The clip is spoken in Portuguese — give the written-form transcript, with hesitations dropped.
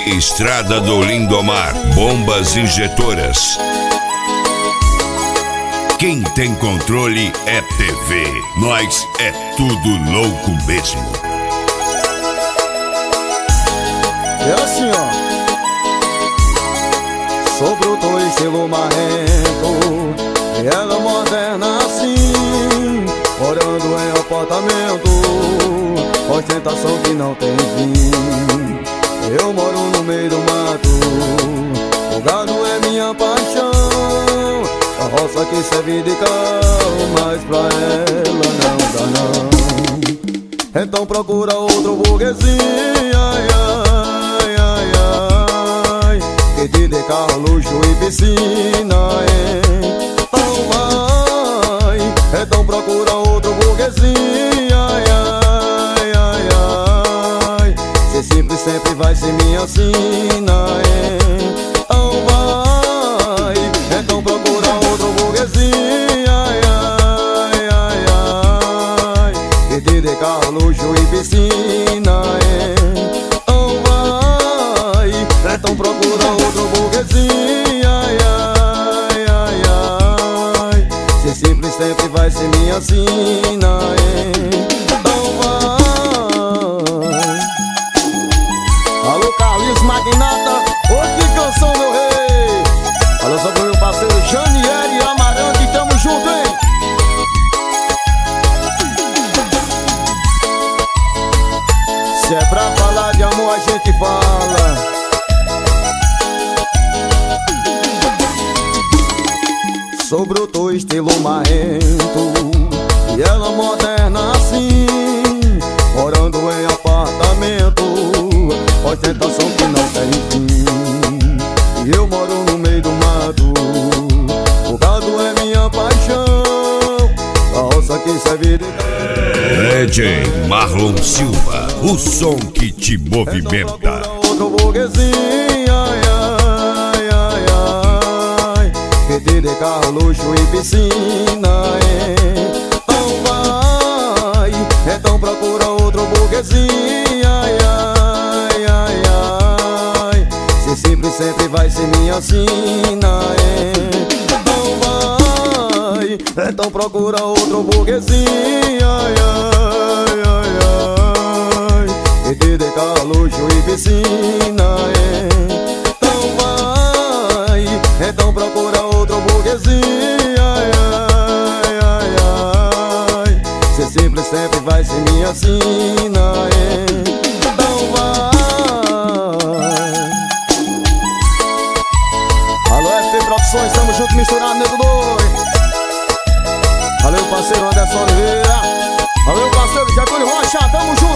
Estrada do Lindomar, bombas injetoras. Quem tem controle é PV. Nós é tudo louco mesmo. É assim, ó. Sou bruto e estilo marrento, e ela moderna assim, morando em apartamento, ostentação que não tem fim. Eu moro no meio do mato, o gado é minha paixão, a roça que serve de carro, mas pra ela não dá não. Então procura outro burguesinho, ai, ai, ai, ai, que te dê carro, luxo e piscina, então vai. Então procura outro burguesinho, ai, ai, ai, ai, ser simples sempre vai ser minha sina, então vai. Então procura outro burguesinho, ai, ai, ai, ai, que te dê carro, luxo e piscina, então vai. Então procura outro burguesinho, ai, ai, ai, ai, ser simples sempre vai ser minha sina, então vai. Alô Carlinhos Magnata, ô que canção meu rei. Alô só pro meu parceiro Janiel e Amarante, tamo junto, hein. Se é pra falar de amor a gente fala. Sou bruto estilo marrento, e ela moderna assim, morando em apartamento, ostentação que não tem fim. E eu moro no meio do mato, o gado é minha paixão, a roça que serve de DJ Marlon Silva, o som que te movimenta. Outro burguesinho, ai, ai, ai, ai, que te dê carro, luxo e piscina, então vai. Então procura outro burguesinho, ai, ai, ai, ai, ser simples sempre vai ser minha sina, então vai. Então procura outro burguesinho, ai, ai, ai, ai, que te dê carro, luxo e piscina, então vai. Então procura outro burguesinho, ai, ai, ai, ai, ser simples sempre vai ser minha sina, então vai. Alô FP Produções, tamo junto misturado, nego doido. Valeu parceiro Anderson Oliveira, valeu parceiro Getúlio Rocha, tamo junto.